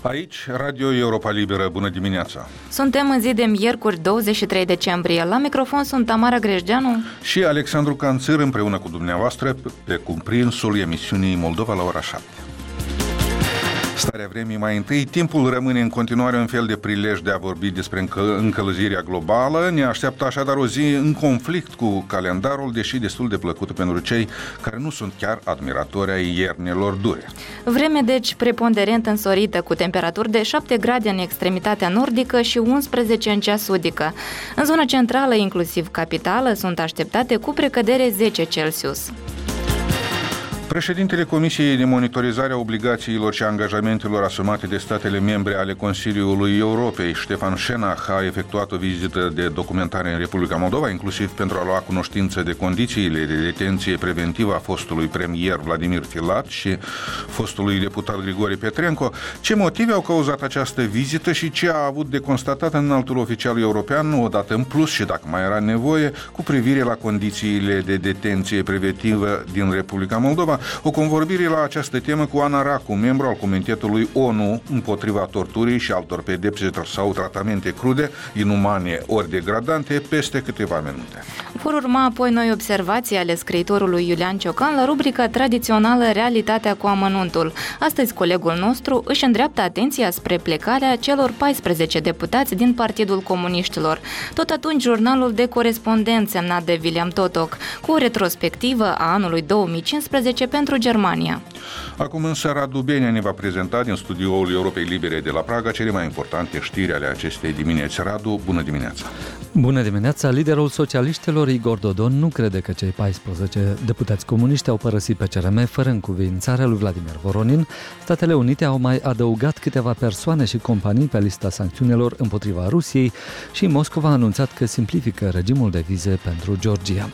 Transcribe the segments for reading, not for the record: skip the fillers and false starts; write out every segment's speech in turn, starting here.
Aici, Radio Europa Liberă, bună dimineața! Suntem în zi de miercuri, 23 decembrie. La microfon sunt Tamara Grejdeanu și Alexandru Canțir, împreună cu dumneavoastră pe cuprinsul emisiunii Moldova la ora 7. Starea vremii mai întâi, timpul rămâne în continuare un fel de prilej de a vorbi despre încălzirea globală. Ne așteaptă așadar o zi în conflict cu calendarul, deși destul de plăcută pentru cei care nu sunt chiar admiratori ai iernilor dure. Vreme deci preponderent însorită, cu temperaturi de 7 grade în extremitatea nordică și 11 în cea sudică. În zona centrală, inclusiv capitală, sunt așteptate cu precădere 10 Celsius. Președintele Comisiei de Monitorizare a Obligațiilor și Angajamentelor asumate de statele membre ale Consiliului Europei, Ștefan Șenach, a efectuat o vizită de documentare în Republica Moldova, inclusiv pentru a lua cunoștință de condițiile de detenție preventivă a fostului premier Vladimir Filat și fostului deputat Grigore Petrenco. Ce motive au cauzat această vizită și ce a avut de constatat înaltul oficial european, odată în plus și dacă mai era nevoie, cu privire la condițiile de detenție preventivă din Republica Moldova? O convorbire la această temă cu Ana Racu, membru al Comitetului ONU împotriva torturii și altor pedepse sau tratamente crude, inumane ori degradante, peste câteva minute. Vor urma apoi noi observații ale scriitorului Iulian Ciocan la rubrica tradițională Realitatea cu amănuntul. Astăzi colegul nostru își îndreaptă atenția spre plecarea celor 14 deputați din Partidul Comuniștilor. Tot atunci jurnalul de corespondent semnat de William Totok, cu o retrospectivă a anului 2015 pentru Germania. Acum însă Radu Benea ne va prezenta din studioul Europei Libere de la Praga cele mai importante știri ale acestei dimineți. Radu, bună dimineața! Bună dimineața! Liderul socialiștilor Igor Dodon nu crede că cei 14 deputați comuniști au părăsit pe CRM fără încuviințarea lui Vladimir Voronin. Statele Unite au mai adăugat câteva persoane și companii pe lista sancțiunilor împotriva Rusiei și Moscova a anunțat că simplifică regimul de vize pentru Georgia.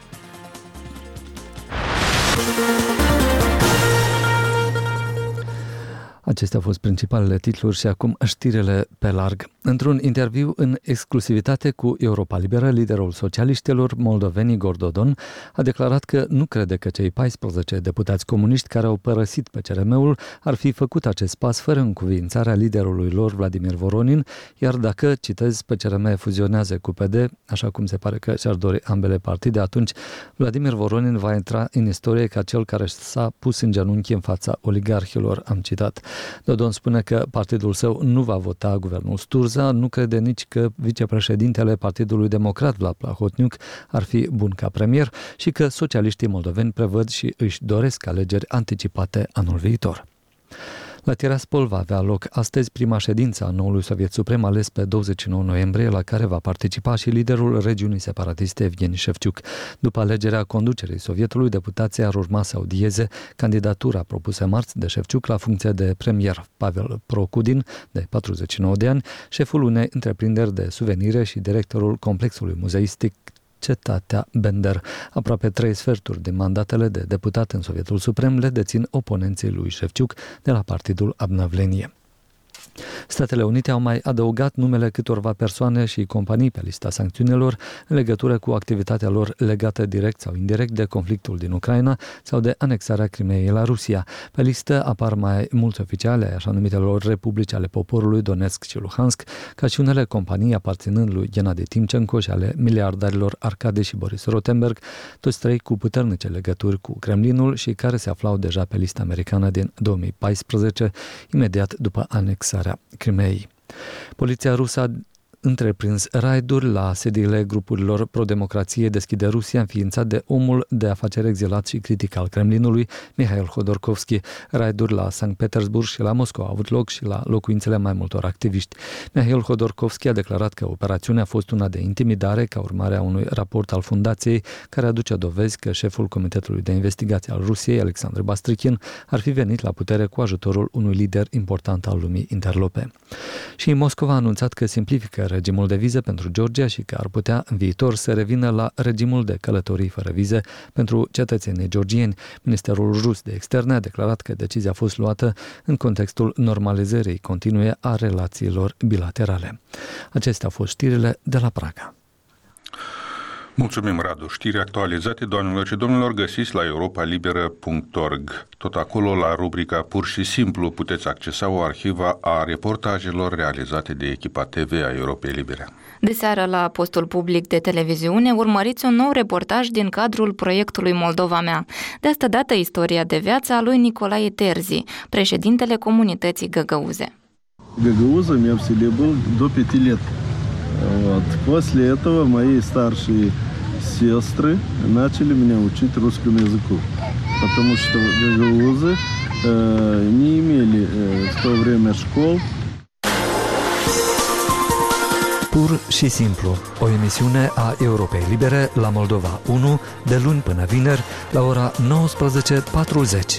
Acestea au fost principalele titluri și acum știrile pe larg. Într-un interviu în exclusivitate cu Europa Liberă, liderul socialiștilor moldoveni Igor Dodon a declarat că nu crede că cei 14 deputați comuniști care au părăsit pe CRM-ul ar fi făcut acest pas fără încuviințarea liderului lor Vladimir Voronin, iar dacă, citez, pe CRM fuzionează cu PD, așa cum se pare că și-ar dori ambele partide, atunci Vladimir Voronin va intra în istorie ca cel care s-a pus în genunchi în fața oligarhilor, am citat. Dodon spune că partidul său nu va vota guvernul Sturza, nu crede nici că vicepreședintele Partidului Democrat Vlad Plahotniuc ar fi bun ca premier și că socialiștii moldoveni prevăd și își doresc alegeri anticipate anul viitor. La Tiraspol va avea loc astăzi prima ședință a noului Soviet Suprem ales pe 29 noiembrie, la care va participa și liderul regiunii separatiste Evgeni Șefciuc. După alegerea conducerii Sovietului, deputații ar urma să audieze candidatura propusă marți de Șefciuc la funcție de premier. Pavel Procudin, de 49 de ani, șeful unei întreprinderi de suvenire și directorul complexului muzeistic Cetatea Bender. Aproape 3 sferturi din mandatele de deputat în Sovietul Suprem le dețin oponenții lui Șefciuc de la partidul Obnovlenie. Statele Unite au mai adăugat numele câtorva persoane și companii pe lista sancțiunilor în legătură cu activitatea lor legată direct sau indirect de conflictul din Ucraina sau de anexarea Crimeei la Rusia. Pe listă apar mai mulți oficiali ai așa numitelor republici ale poporului Donetsk și Luhansk, ca și unele companii aparținând lui Gennady Timchenko și ale miliardarilor Arkady și Boris Rotenberg, toți trei cu puternice legături cu Kremlinul și care se aflau deja pe lista americană din 2014, imediat după anexarea Crimeei. Poliția rusă a întreprins raiduri la sediile grupurilor pro-democrație Deschide Rusia, înființat de omul de afaceri exilat și critic al Kremlinului, Mihail Hodorkovski. Raiduri la Sankt Petersburg și la Moscova au avut loc și la locuințele mai multor activiști. Mihail Hodorkovski a declarat că operațiunea a fost una de intimidare ca urmare a unui raport al fundației care aduce dovezi că șeful Comitetului de Investigație al Rusiei, Alexandru Bastrichin, ar fi venit la putere cu ajutorul unui lider important al lumii interlope. Și Moscova a anunțat că simplifică regimul de vize pentru Georgia și că ar putea în viitor să revină la regimul de călătorii fără vize pentru cetățenii georgieni. Ministerul rus de externe a declarat că decizia a fost luată în contextul normalizării continue a relațiilor bilaterale. Acestea au fost știrile de la Praga. Mulțumim, Radu. Știri actualizate, doamnelor și domnilor, găsiți la europalibera.org. Tot acolo, la rubrica Pur și Simplu, puteți accesa o arhivă a reportajelor realizate de echipa TV a Europei Libere. De seară, la postul public de televiziune, urmăriți un nou reportaj din cadrul proiectului Moldova Mea. De asta dată istoria de viață a lui Nicolae Terzi, președintele comunității Găgăuze. Гагауза меня в селе был до 5 лет. Вот. После этого мои старшие сестры начали меня учить русскому языку. Потому что гагаузы не имели в то время школ. Pur și simplu, o emisiune a Europei Libere la Moldova 1, de luni până vineri, la ora 19:40.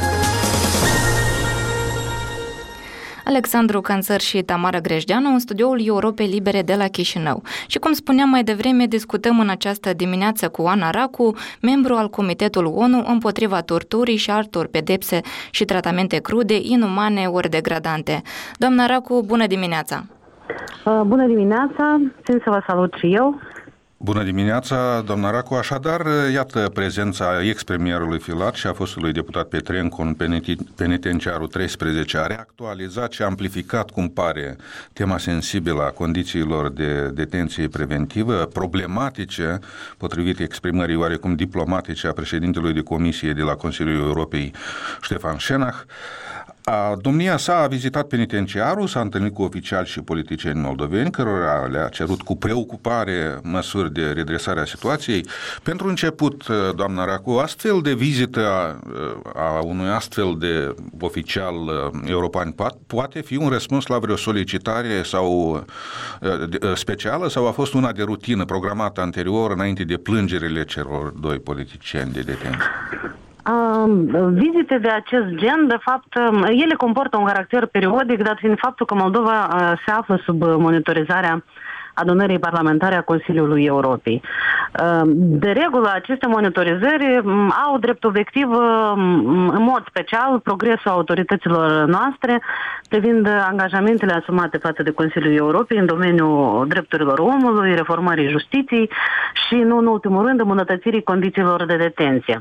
Alexandru Canțăr și Tamara Grejdeanu în studioul Europei Libere de la Chișinău. Și cum spuneam mai devreme, discutăm în această dimineață cu Ana Racu, membru al Comitetului ONU împotriva torturii și altor pedepse și tratamente crude, inumane ori degradante. Doamna Racu, bună dimineața! Bună dimineața! Țin să vă salut și eu. Bună dimineața, doamna Racu. Așadar, iată prezența ex-premierului Filat și a fostului deputat Petrencu în penitenciarul 13 a reactualizat și amplificat, cum pare, tema sensibilă a condițiilor de detenție preventivă, problematice, potrivit exprimării oarecum diplomatice a președintelui de comisie de la Consiliul Europei, Ștefan Șenach. Domnia sa a vizitat penitenciarul, s-a întâlnit cu oficiali și politicieni moldoveni, cărora le-a cerut cu preocupare măsuri de redresare a situației. Pentru început, doamna Racu, astfel de vizită a unui astfel de oficial european poate fi un răspuns la vreo solicitare sau specială sau a fost una de rutină programată anterior înainte de plângerile celor doi politicieni de detenție? Vizite de acest gen, de fapt, ele comportă un caracter periodic, dat fiind faptul că Moldova se află sub monitorizarea adunării parlamentare a Consiliului Europei. De regulă, aceste monitorizări au drept obiectiv, în mod special, progresul autorităților noastre privind angajamentele asumate față de Consiliul Europei în domeniul drepturilor omului, reformării justiției și, nu în ultimul rând, îmbunătățirii condițiilor de detenție.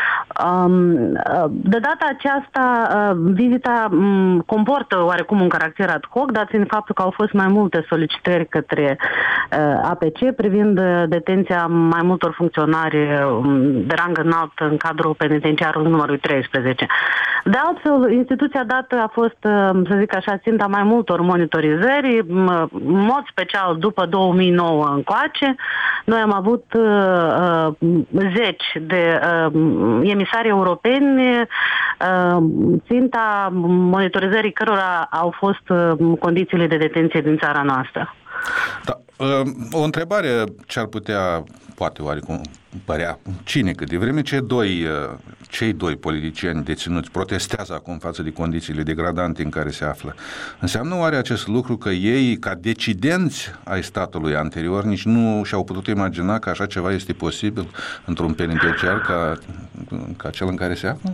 De data aceasta, vizita comportă oarecum un caracter ad hoc, dat fiind faptul că au fost mai multe solicitări către APC privind detenția mai multor funcționari de rang înalt în cadrul penitenciarului numărul 13. De altfel, instituția dată a fost, să zic așa, ținta mai multor monitorizări, în mod special după 2009 încoace. Noi am avut zeci de emisari europeni, ținta monitorizării cărora au fost condițiile de detenție din țara noastră. Da. O întrebare ce-ar putea, poate oarecum părea cinică, de vreme ce cei doi politicieni deținuți protestează acum față de condițiile degradante în care se află. Înseamnă oare acest lucru că ei, ca decidenți ai statului anterior, nici nu și-au putut imagina că așa ceva este posibil într-un penitenciar ca cel în care se află?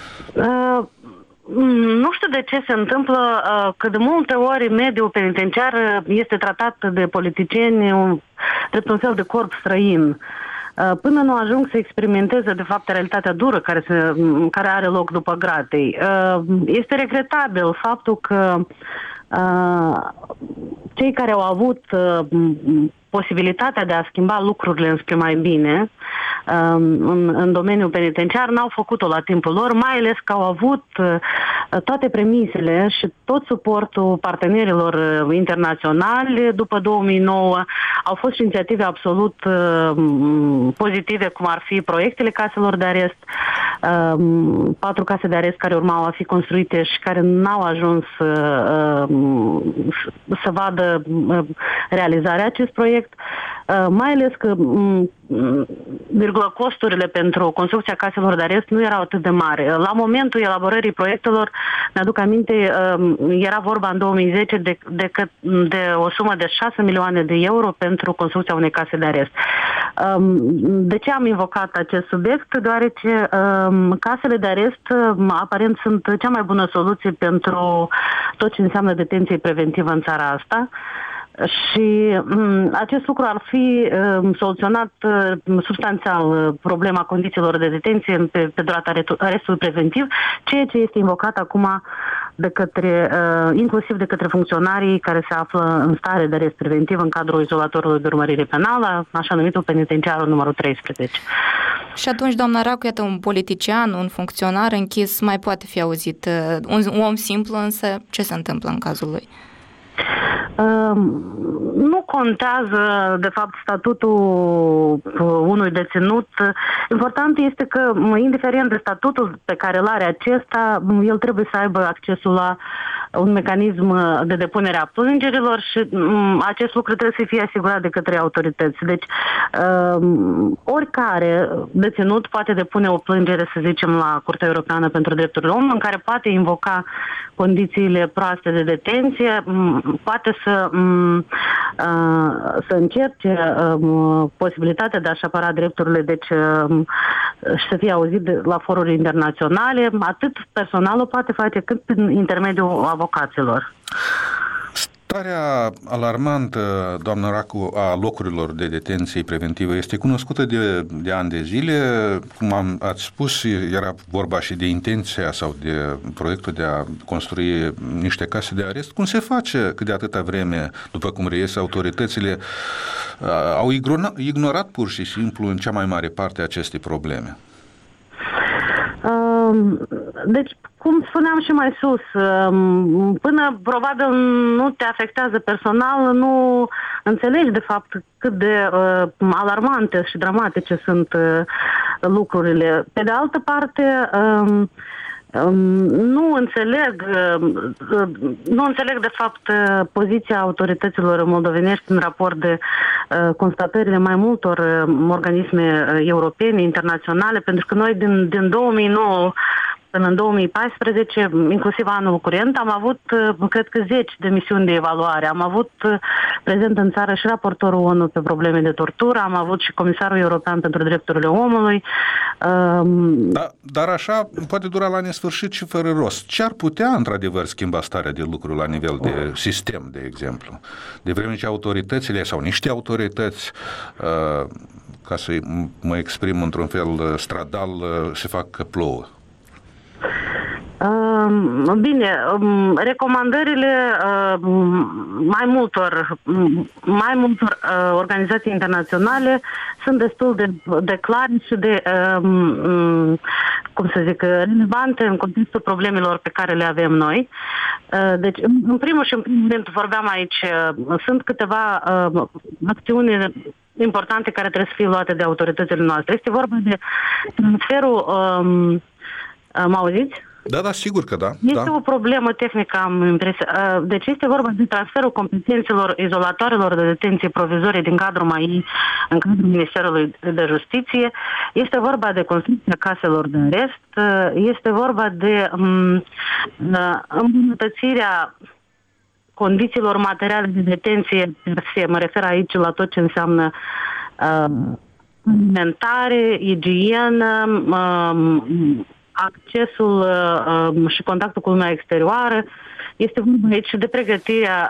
Nu știu de ce se întâmplă că de multe ori mediul penitenciar este tratat de politicieni drept un fel de corp străin, până nu ajung să experimenteze de fapt realitatea dură care are loc după gratei. Este regretabil faptul că cei care au avut posibilitatea de a schimba lucrurile înspre mai bine în domeniul penitenciar n-au făcut-o la timpul lor, mai ales că au avut toate premisele și tot suportul partenerilor internaționali după 2009. Au fost și inițiative absolut pozitive, cum ar fi proiectele caselor de arest, 4 case de arest care urmau a fi construite și care n-au ajuns să vadă realizarea acest proiect, mai ales că costurile pentru construcția caselor de arest nu erau atât de mari. La momentul elaborării proiectelor, mi-aduc aminte, era vorba în 2010 de o sumă de 6 milioane de euro pentru construcția unei case de arest. De ce am invocat acest subiect? Deoarece casele de arest aparent sunt cea mai bună soluție pentru tot ce înseamnă detenție preventivă în țara asta. Și acest lucru ar fi soluționat substanțial problema condițiilor de detenție pe durata arestului preventiv, ceea ce este invocat acum inclusiv de către funcționarii care se află în stare de arest preventiv în cadrul izolatorului de urmărire penală, așa numitul penitenciarul numărul 13. Și atunci, doamna Racu, iată, un politician, un funcționar închis mai poate fi auzit. Un om simplu, însă, ce se întâmplă în cazul lui? Nu contează, de fapt, statutul unui deținut. Important este că, indiferent de statutul pe care îl are acesta, el trebuie să aibă accesul la un mecanism de depunere a plângerilor și acest lucru trebuie să fie asigurat de către autorități. Deci, oricare deținut poate depune o plângere, să zicem, la Curtea Europeană pentru Drepturile Omului, în care poate invoca condițiile proaste de detenție, poate să încerce posibilitatea de a-și apăra drepturile, deci și să fie auzit la foruri internaționale. Atât personalul poate face, cât prin intermediul avocaților. Starea alarmantă, doamnă Racu, a locurilor de detenție preventivă este cunoscută de ani de zile. Cum ați spus, era vorba și de intenția sau de proiectul de a construi niște case de arest. Cum se face că de atâta vreme, după cum reiese, autoritățile au ignorat pur și simplu în cea mai mare parte aceste probleme? Deci, cum spuneam și mai sus, până probabil nu te afectează personal, nu înțelegi de fapt cât de alarmante și dramatice sunt lucrurile. Pe de altă parte, nu înțeleg de fapt poziția autorităților moldovenești în raport de constatările mai multor organisme europene, internaționale, pentru că noi din 2009 până în 2014, inclusiv anul curent, am avut, cred că, 10 de misiuni de evaluare. Am avut prezent în țară și raportorul ONU pe probleme de tortură, am avut și Comisarul European pentru Drepturile Omului. Dar așa poate dura la nesfârșit și fără rost. Ce ar putea, într-adevăr, schimba starea de lucru la nivel de sistem, de exemplu? De vreme ce autoritățile sau niște autorități, ca să mă exprim într-un fel stradal, se fac că plouă. Bine, recomandările mai multor organizații internaționale sunt destul de clare și de, relevante în contextul problemelor pe care le avem noi. Deci, în primul rând, vorbeam aici, sunt câteva acțiuni importante care trebuie să fie luate de autoritățile noastre. Este vorba de transferul... mă auziți? Da, sigur că da. Este o problemă tehnică, am impresia. Deci este vorba de transferul competențelor izolatoarelor de detenție provizorie din cadrul MAI în cadrul Ministerului de Justiție. Este vorba de construcția caselor de arest. Este vorba de îmbunătățirea condițiilor materiale de detenție per se. Mă refer aici la tot ce înseamnă alimentare, igienă, accesul și contactul cu lumea exterioară. Este vorba aici de pregătirea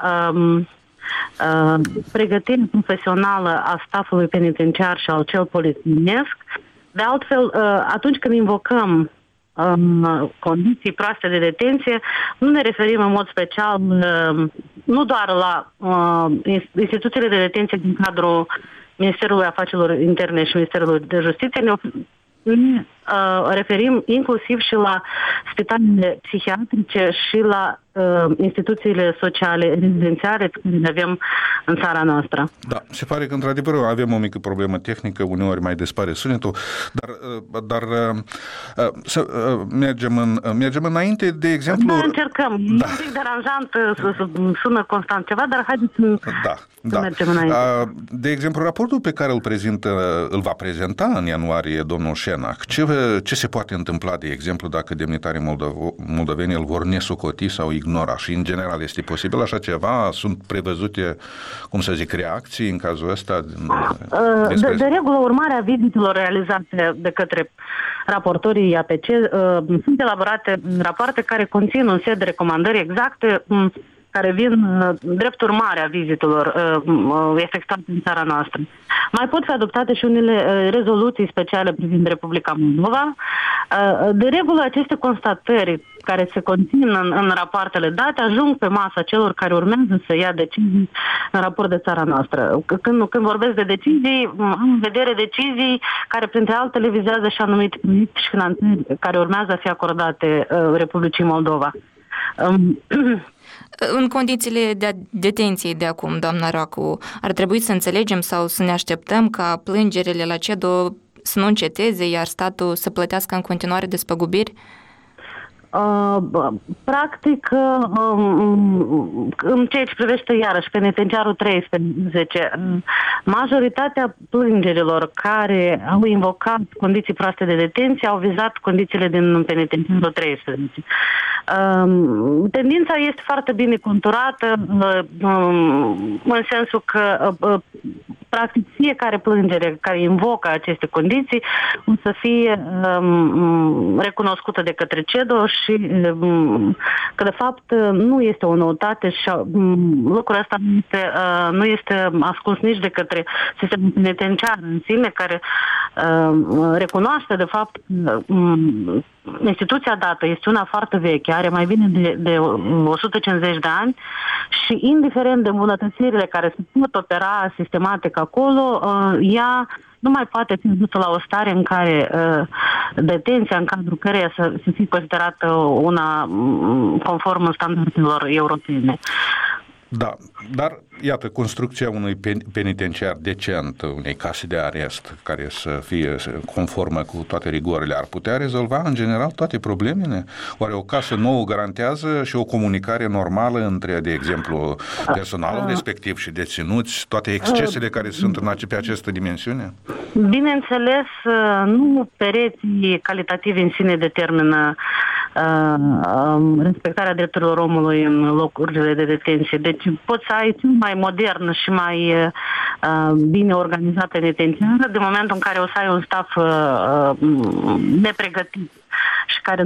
profesională a staffului penitenciar și al cel polițienesc. De altfel, atunci când invocăm condiții proaste de detenție, nu ne referim în mod special nu doar la instituțiile de detenție din cadrul Ministerului Afacerilor Interne și Ministerului de Justiție, ne referim inclusiv și la spitalele psihiatrice și la instituțiile sociale rezidențiale pe care le avem în țara noastră. Da, se pare că într-adevăr avem o mică problemă tehnică, uneori mai dispare sunetul, dar să mergem înainte, de exemplu... Da, încercăm. E un pic deranjant, sună constant ceva, dar haideți să mergem înainte. De exemplu, raportul pe care îl va prezenta în ianuarie domnul Șenac, ce se poate întâmpla, de exemplu, dacă demnitarii moldoveni îl vor nesocoti sau ignora? Și, în general, este posibil așa ceva? Sunt prevăzute, reacții în cazul ăsta? De regulă, urmarea vizitelor realizate de către raportorii APC sunt elaborate rapoarte care conțin un set de recomandări exacte care vin drept urmare a vizitelor efectuate în țara noastră. Mai pot fi adoptate și unele rezoluții speciale privind Republica Moldova. De regulă, aceste constatări care se conțin în rapoartele date ajung pe masa celor care urmează să ia decizii în raport de țara noastră. Când vorbesc de decizii, am în vedere decizii care, printre altele, vizează și anumite proiecte și finanțări care urmează a fi acordate Republicii Moldova. În condițiile de detenției de acum, doamna Racu, ar trebui să înțelegem sau să ne așteptăm ca plângerile la CEDO să nu înceteze, iar statul să plătească în continuare despăgubiri? Practic, în ceea ce privește iarăși penitenciarul 13, majoritatea plângerilor care au invocat condiții proaste de detenție au vizat condițiile din penitenciarul 13. Tendința este foarte bine conturată în sensul că practic fiecare plângere care invocă aceste condiții o să fie recunoscută de către CEDO și că de fapt nu este o noutate și lucrul ăsta nu este ascuns nici de către sistemul penitenciar în sine, care recunoaște de fapt instituția dată este una foarte veche, are mai bine de 150 de ani și indiferent de îmbunătățirile care se pot opera sistematic acolo, ea nu mai poate fi dusă la o stare în care detenția în cadrul căreia să fie considerată una conform standardelor europene. Da, dar iată, construcția unui penitenciar decent, unei case de arest care să fie conformă cu toate rigorile, ar putea rezolva în general toate problemele? Oare o casă nouă garantează și o comunicare normală între, de exemplu, personalul respectiv și deținuți, toate excesele care sunt pe această dimensiune? Bineînțeles, nu pereții calitative în sine determină respectarea drepturilor omului în locurile de detenție. Deci poți să ai mai modern și mai bine organizat penitenciară de momentul în care o să ai un staff nepregătit și care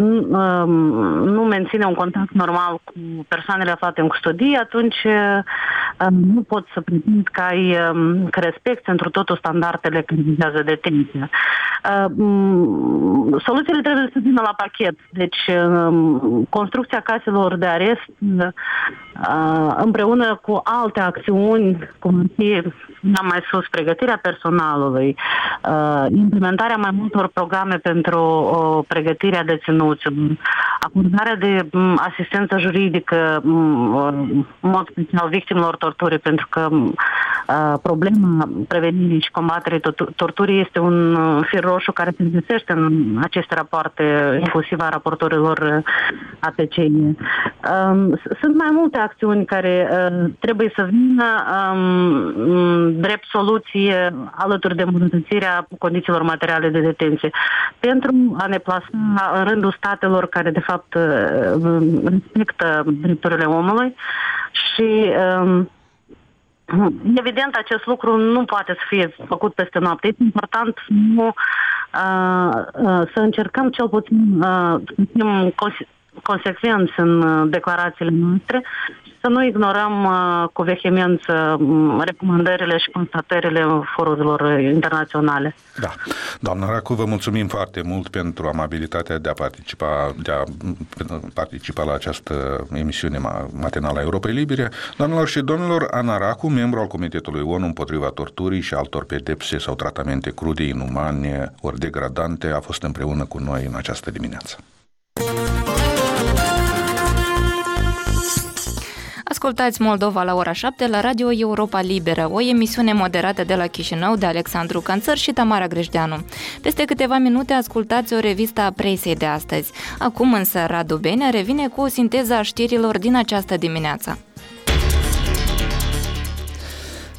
nu menține un contact normal cu persoanele aflate în custodie, atunci nu poți să pretinzi că respecti întru totul standardele care vizează detenția. Soluțiile trebuie să vină la pachet. Deci construcția caselor de arest împreună cu alte acțiuni, cum ar fi mai sus pregătirea personalului, implementarea mai multor programe pentru pregătirea deținuților, acordarea de asistență juridică, în mod special victimelor torturii, pentru că problema prevenirii și combaterii torturii este un fir roșu care se găsește în aceste rapoarte, inclusiv a raportorilor APCI. Sunt mai multe acțiuni care trebuie să vină drept soluție alături de îmbunătățirea condițiilor materiale de detenție pentru a ne plasa în rândul statelor care de fapt respectă drepturile omului și evident acest lucru nu poate să fie făcut peste noapte. Este important să încercăm cel puțin să fim consecvenți în declarațiile noastre și să nu ignorăm cu vehemență recomandările și constatările forurilor internaționale. Da. Doamna Racu, vă mulțumim foarte mult pentru amabilitatea de a participa la această emisiune matinală a Europei Libere. Doamnelor și domnilor, Ana Racu, membru al Comitetului ONU împotriva torturii și altor pedepse sau tratamente crude, inumane ori degradante, a fost împreună cu noi în această dimineață. Ascultați Moldova la ora 7 la Radio Europa Liberă, o emisiune moderată de la Chișinău de Alexandru Canțăr și Tamara Grejdeanu. Peste câteva minute ascultați o revistă a presei de astăzi. Acum însă Radu Benea revine cu o sinteză a știrilor din această dimineață.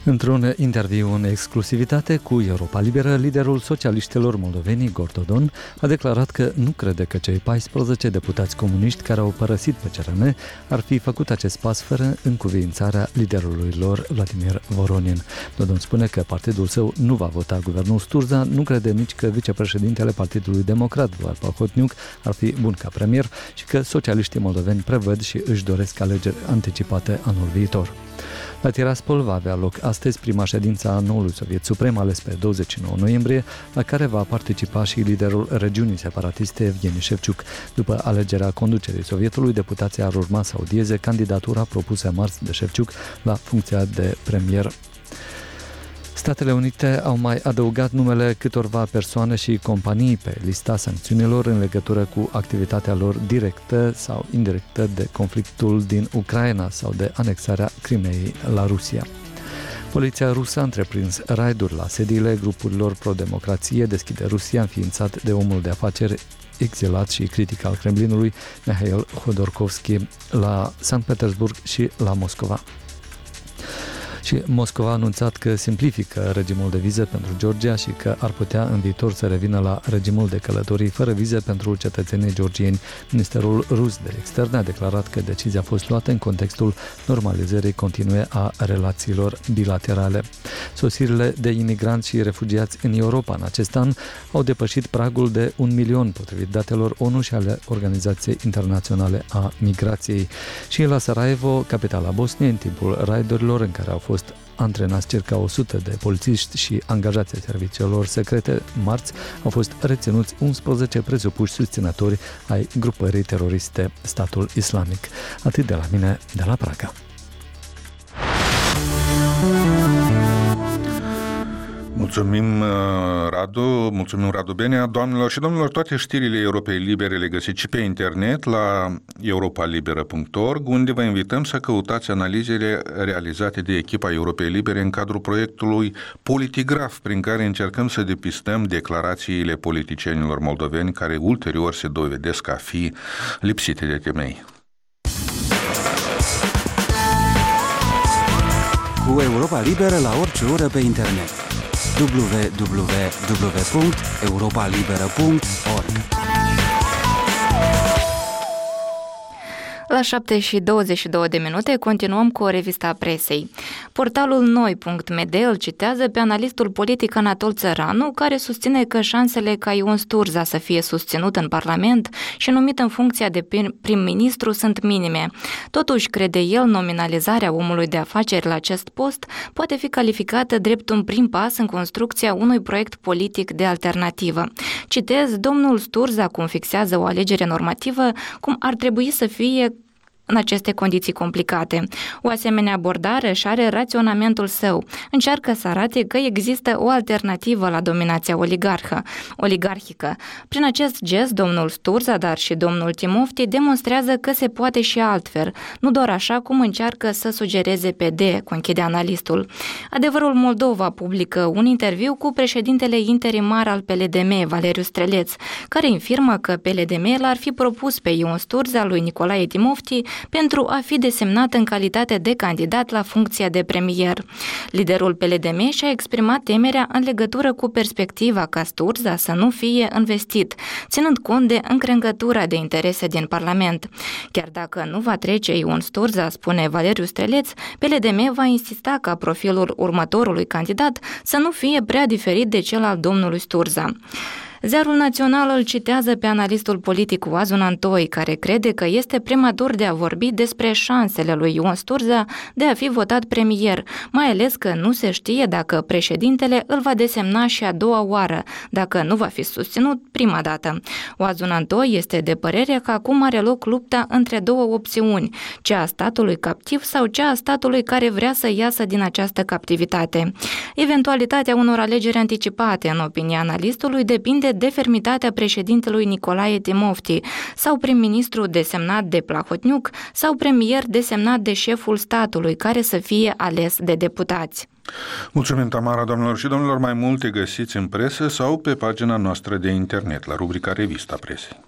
Într-un interviu în exclusivitate cu Europa Liberă, liderul socialiștilor moldoveni, Igor Dodon, a declarat că nu crede că cei 14 deputați comuniști care au părăsit PCRM ar fi făcut acest pas fără încuviințarea liderului lor, Vladimir Voronin. Dodon spune că partidul său nu va vota guvernul Sturza, nu crede nici că vicepreședintele Partidului Democrat, Vlad Plahotniuc, ar fi bun ca premier și că socialiștii moldoveni prevăd și își doresc alegeri anticipate anul viitor. La Tiraspol va avea loc astăzi prima ședință a noului Soviet Suprem ales pe 29 noiembrie, la care va participa și liderul regiunii separatiste Evgeni Șevciuc. După alegerea conducerii Sovietului, deputații ar urma să audieze candidatura propusă marți de Șevciuc la funcția de premier. Statele Unite au mai adăugat numele câtorva persoane și companii pe lista sancțiunilor în legătură cu activitatea lor directă sau indirectă de conflictul din Ucraina sau de anexarea Crimeei la Rusia. Poliția rusă a întreprins raiduri la sediile grupurilor pro-democrație Deschide Rusia, înființat de omul de afaceri exilat și critic al Kremlinului, Mihail Hodorkovski, la Sankt Petersburg și la Moscova. Și Moscova a anunțat că simplifică regimul de vize pentru Georgia și că ar putea în viitor să revină la regimul de călătorii fără vize pentru cetățenii georgieni. Ministerul rus de externe a declarat că decizia a fost luată în contextul normalizării continue a relațiilor bilaterale. Sosirile de imigranți și refugiați în Europa în acest an au depășit pragul de 1 milion, potrivit datelor ONU și ale Organizației Internaționale a Migrației. Și la Sarajevo, capitala Bosniei, în timpul raidurilor în care au fost antrenați circa 100 de polițiști și angajați ai serviciilor secrete, marți au fost reținuți 11 presupuși susținători ai grupării teroriste Statul Islamic. Atât de la mine, de la Praga. Mulțumim, Radu Benea. Doamnelor și domnilor, toate știrile Europei Libere le găsiți și pe internet la europalibera.org, unde vă invităm să căutați analizele realizate de echipa Europei Libere în cadrul proiectului Politigraf, prin care încercăm să depistăm declarațiile politicienilor moldoveni care ulterior se dovedesc a fi lipsite de temei. Cu Europa Liberă la orice oră pe internet. www.europalibera.org. La 7:22 continuăm cu o revistă a presei. Portalul Noi.md îl citează pe analistul politic Anatol Țăranu, care susține că șansele ca Ion Sturza să fie susținut în Parlament și numit în funcția de prim-ministru sunt minime. Totuși, crede el, nominalizarea omului de afaceri la acest post poate fi calificată drept un prim pas în construcția unui proiect politic de alternativă. Citez, domnul Sturza, cum fixează o alegere normativă, cum ar trebui să fie în aceste condiții complicate. O asemenea abordare își are raționamentul său. Încearcă să arate că există o alternativă la dominația oligarhică. Prin acest gest, domnul Sturza, dar și domnul Timofti demonstrează că se poate și altfel, nu doar așa cum încearcă să sugereze PD, conchide analistul. Adevărul Moldova publică un interviu cu președintele interimar al PLDM, Valeriu Streleț, care infirmă că PLDM l-ar fi propus pe Ion Sturza lui Nicolae Timofti pentru a fi desemnat în calitate de candidat la funcția de premier. Liderul PLDM și-a exprimat temerea în legătură cu perspectiva ca Sturza să nu fie investit, ținând cont de încrengătura de interese din Parlament. Chiar dacă nu va trece Ion Sturza, spune Valeriu Streleț, PLDM va insista ca profilul următorului candidat să nu fie prea diferit de cel al domnului Sturza. Ziarul Național îl citează pe analistul politic Oazun Antoi, care crede că este prematur de a vorbi despre șansele lui Ion Sturza de a fi votat premier, mai ales că nu se știe dacă președintele îl va desemna și a doua oară, dacă nu va fi susținut prima dată. Oazun Antoi este de părere că acum are loc lupta între două opțiuni, cea a statului captiv sau cea a statului care vrea să iasă din această captivitate. Eventualitatea unor alegeri anticipate, în opinia analistului, depinde de fermitatea președintelui Nicolae Timofti sau prim-ministru desemnat de Plahotniuc sau premier desemnat de șeful statului, care să fie ales de deputați. Mulțumim, Tamara, doamnelor și domnilor. Mai multe găsiți în presă sau pe pagina noastră de internet, la rubrica Revista Presei.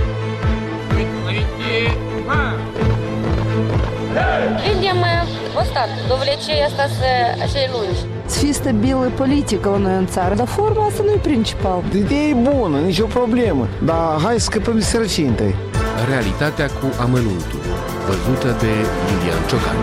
Видимо, rezultat. Довлече asta cei lungi. Să fie stabilă politică la noi în țară, dar forma asta nu e principal. Ideea e bună, nicio problemă, dar hai să scăpăm de sărăcie întâi. Realitatea cu amănuntul, văzută de Iulian Ciocan.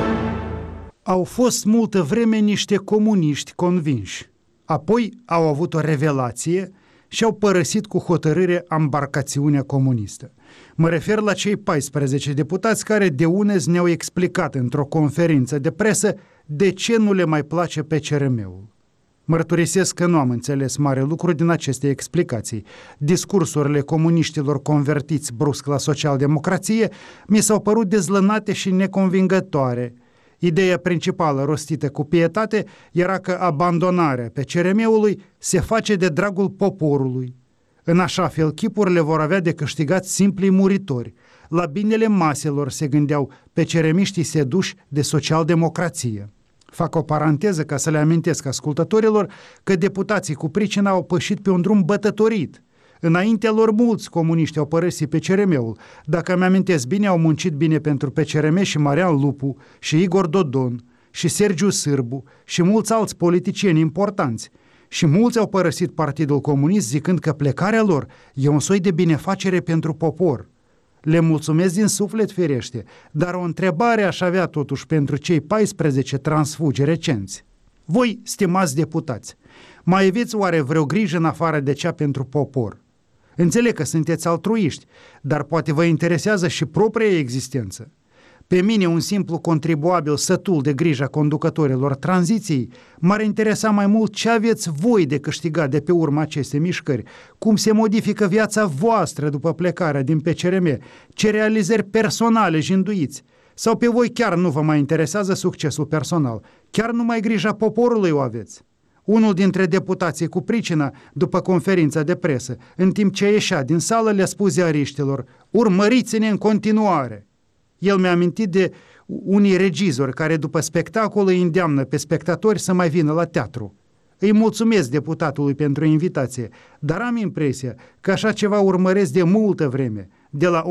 Au fost multă vreme niște comuniști convinși. Apoi au avut o revelație și au părăsit cu hotărâre ambarcațiunea comunistă. Mă refer la cei 14 deputați care de unezi ne-au explicat într-o conferință de presă de ce nu le mai place PCRM-ul. Mărturisesc că nu am înțeles mare lucru din aceste explicații. Discursurile comuniștilor convertiți brusc la socialdemocrație mi s-au părut dezlănate și neconvingătoare. Ideea principală rostită cu pietate era că abandonarea PCRM-ului se face de dragul poporului. În așa fel, chipurile vor avea de câștigat simplii muritori. La binele maselor se gândeau PCRM-iștii seduși de socialdemocrație. Fac o paranteză ca să le amintesc ascultătorilor că deputații cu pricina au pășit pe un drum bătătorit. Înaintea lor mulți comuniști au părăsit PCRM-ul. Dacă îmi amintesc bine, au muncit bine pentru PCRM și Marian Lupu, și Igor Dodon, și Sergiu Sârbu, și mulți alți politicieni importanți. Și mulți au părăsit Partidul Comunist zicând că plecarea lor e un soi de binefacere pentru popor. Le mulțumesc din suflet, firește, dar o întrebare aș avea totuși pentru cei 14 transfugi recenți. Voi, stimați deputați, mai aveți oare vreo grijă în afară de cea pentru popor? Înțeleg că sunteți altruiști, dar poate vă interesează și propria existență. Pe mine, un simplu contribuabil sătul de grija conducătorilor tranziției, m-ar interesa mai mult ce aveți voi de câștigat de pe urma acestei mișcări, cum se modifică viața voastră după plecarea din PCRM, ce realizări personale jinduiți, sau pe voi chiar nu vă mai interesează succesul personal, chiar numai grija poporului o aveți. Unul dintre deputații cu pricina, după conferința de presă, în timp ce ieșea din sală, le-a spus ziariștilor: urmăriți-ne în continuare. El mi-a amintit de unii regizori care după spectacol îi îndeamnă pe spectatori să mai vină la teatru. Îi mulțumesc deputatului pentru invitație, dar am impresia că așa ceva urmăresc de multă vreme, de la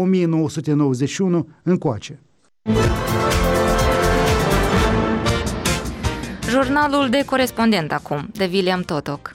1991 încoace. Jurnalul de corespondent acum, de William Totoc.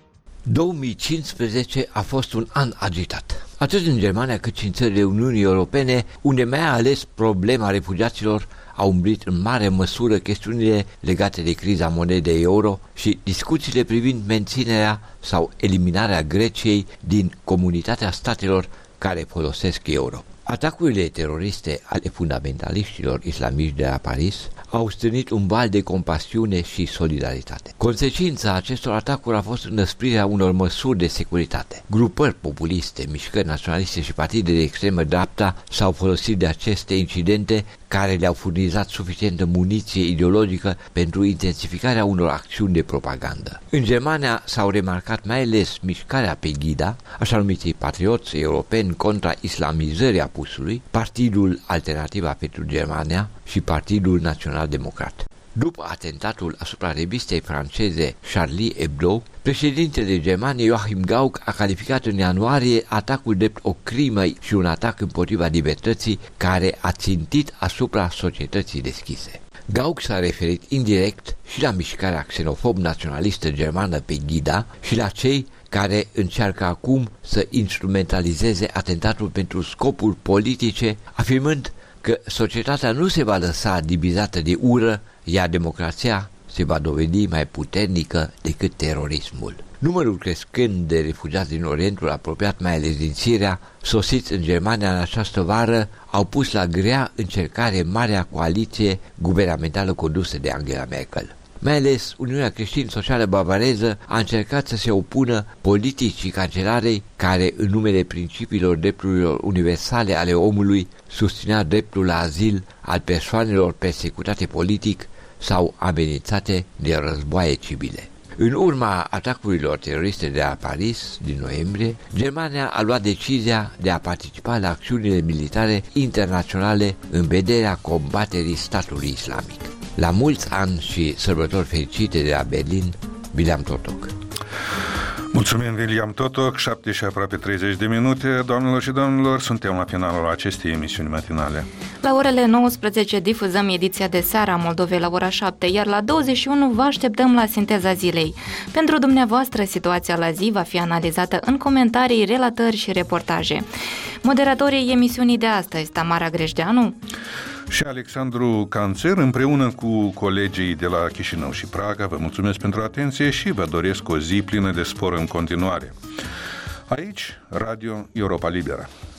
2015 a fost un an agitat, atât în Germania cât și în țările Uniunii Europene, unde mai ales problema refugiaților a umbrit în mare măsură chestiunile legate de criza monedei euro și discuțiile privind menținerea sau eliminarea Greciei din comunitatea statelor care folosesc euro. Atacurile teroriste ale fundamentaliștilor islamiști de la Paris au stârnit un val de compasiune și solidaritate. Consecința acestor atacuri a fost înăsprirea unor măsuri de securitate. Grupări populiste, mișcări naționaliste și partide de extremă dreapta s-au folosit de aceste incidente care le-au furnizat suficientă muniție ideologică pentru intensificarea unor acțiuni de propagandă. În Germania s-au remarcat mai ales mișcarea Pegida, așa numiții patrioți europeni contra islamizării apusului, Partidul Alternativa pentru Germania și Partidul Național Democrat. După atentatul asupra revistei franceze Charlie Hebdo, președintele Germaniei Joachim Gauck a calificat în ianuarie atacul drept o crimă și un atac împotriva libertății care a țintit asupra societății deschise. Gauck s-a referit indirect și la mișcarea xenofob-naționalistă germană Pegida și la cei care încearcă acum să instrumentalizeze atentatul pentru scopuri politice, afirmând că societatea nu se va lăsa divizată de ură, iar democrația se va dovedi mai puternică decât terorismul. Numărul crescând de refugiați din Orientul apropiat, mai ales din Siria, sosiți în Germania în această vară, au pus la grea încercare marea coaliție guvernamentală condusă de Angela Merkel. Mai ales Uniunea Creștin-Socială Bavareză a încercat să se opună politicii cancelarei care, în numele principiilor drepturilor universale ale omului, susținea dreptul la azil al persoanelor persecutate politic sau amenințate de războaie civile. În urma atacurilor teroriste de la Paris din noiembrie, Germania a luat decizia de a participa la acțiunile militare internaționale în vederea combaterii statului islamic. La mulți ani și sărbători fericite de la Berlin, William Totoc. Mulțumim, William Totoc, 7 și aproape 30 de minute. Doamnelor și domnilor, suntem la finalul acestei emisiuni matinale. La orele 19 difuzăm ediția de seară a Moldovei la ora 7, iar la 21 vă așteptăm la Sinteza Zilei. Pentru dumneavoastră, situația la zi va fi analizată în comentarii, relatări și reportaje. Moderatorii emisiunii de astăzi, Tamara Grejdeanu și Alexandru Canțer, împreună cu colegii de la Chișinău și Praga, vă mulțumesc pentru atenție și vă doresc o zi plină de spor în continuare. Aici, Radio Europa Liberă.